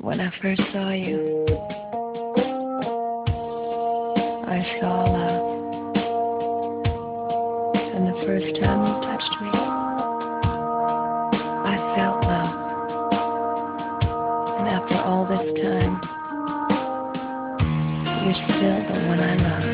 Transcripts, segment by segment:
When I first saw you, I saw love. And the first time you touched me, I felt love. And after all this time, you're still the one I love.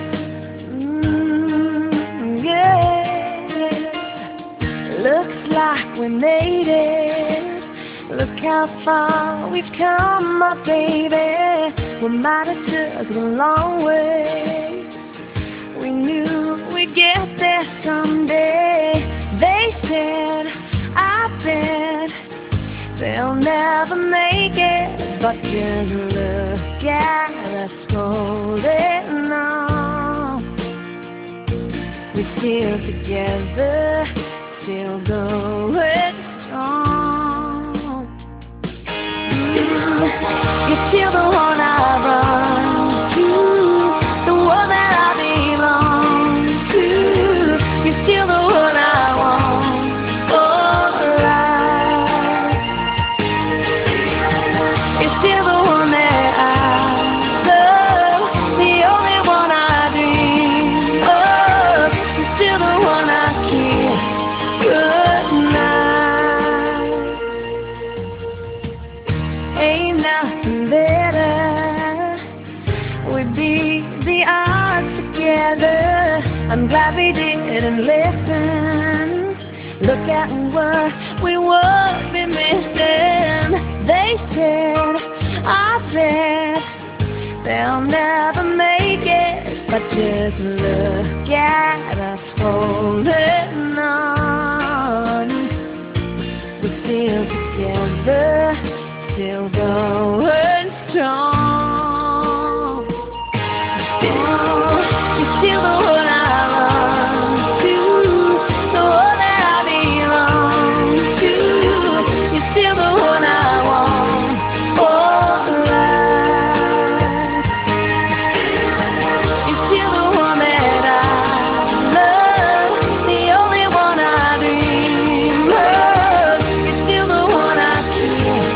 Yeah. Looks like we made it. Look how far we've come, my baby. We might have took a long way. We knew we'd get there someday. They said, I bet they'll never make it, but just look at us holding on. We're still together, still going strong. You're still the one I run to, the one that I belong to. You're still the one I want for life. You're still the one that I love, the only one I dream of. You're still the one I kiss goodnight. Ain't nothing better. We beat the odds together. I'm glad we didn't listen. Look at what we would be missing. They said, I bet they'll never make it, but just look at us holding on. We're still together, still going strong. You're still the one I run to, the one that I belong to. You're still the one I want for life. You're still the one that I love, the only one I dream of. You're still the one I kiss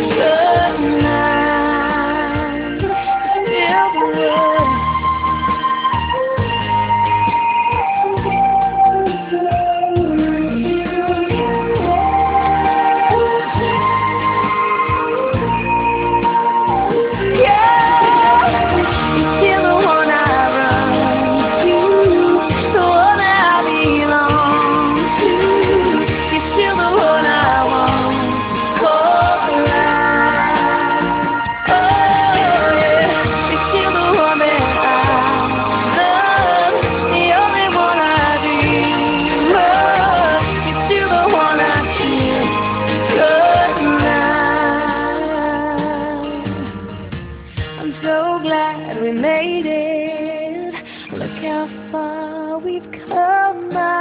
goodnight. You're still the one. I'm so glad we made it. Look how far we've come.